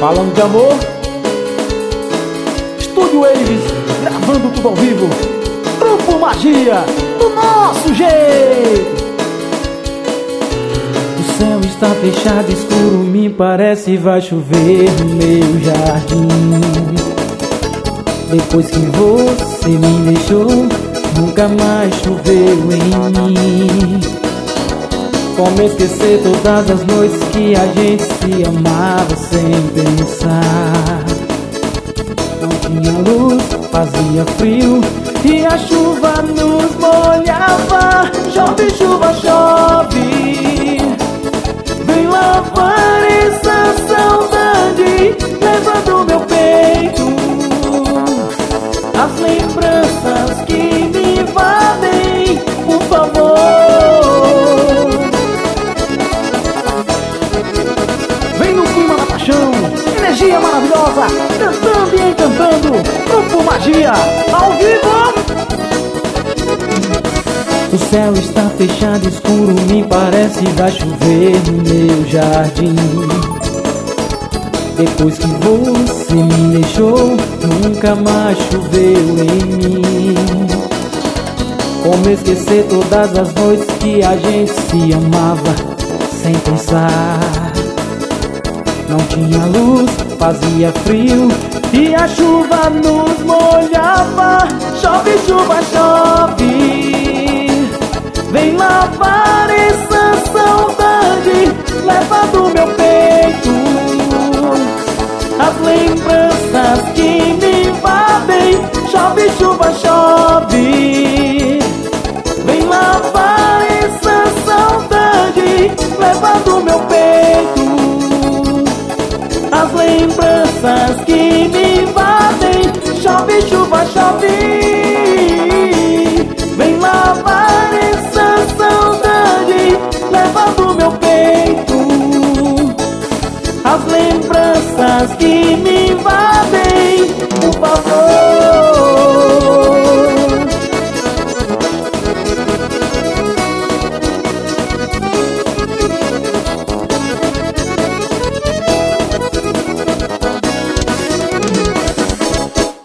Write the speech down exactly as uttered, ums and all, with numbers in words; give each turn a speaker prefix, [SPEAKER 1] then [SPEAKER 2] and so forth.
[SPEAKER 1] Falando de amor, Estúdio Waves, gravando tudo ao vivo. Grupo Magia, do nosso jeito. O céu está fechado, escuro, me parece vai chover no meu jardim. Depois que você me deixou, nunca mais choveu em mim. Como esquecer todas as noites que a gente se amava sem pensar. Não tinha luz, fazia frio e a chuva nos molhava. Chove, chuva, chove, vem lavar essa saudade, levando meu peito as lembranças que me invadem, por favor. Vem no clima da paixão, energia maravilhosa, cantando e encantando, Grupo Magia, ao vivo. O céu está fechado, escuro, me parece vai chover no meu jardim. Depois que você me deixou, nunca mais choveu em mim. Como esquecer todas as noites que a gente se amava sem pensar. Não tinha luz, fazia frio e a chuva nos molhava. Chove, chuva, chove, vem lavar essa saudade, leva do meu peito as lembranças que me invadem. Chove, chuva, chove, vem lavar essa saudade, leva do meu peito as lembranças que me invadem. Chove, chuva, chove, vem lavar essa saudade, leva do meu peito as lembranças que me invadem, por favor.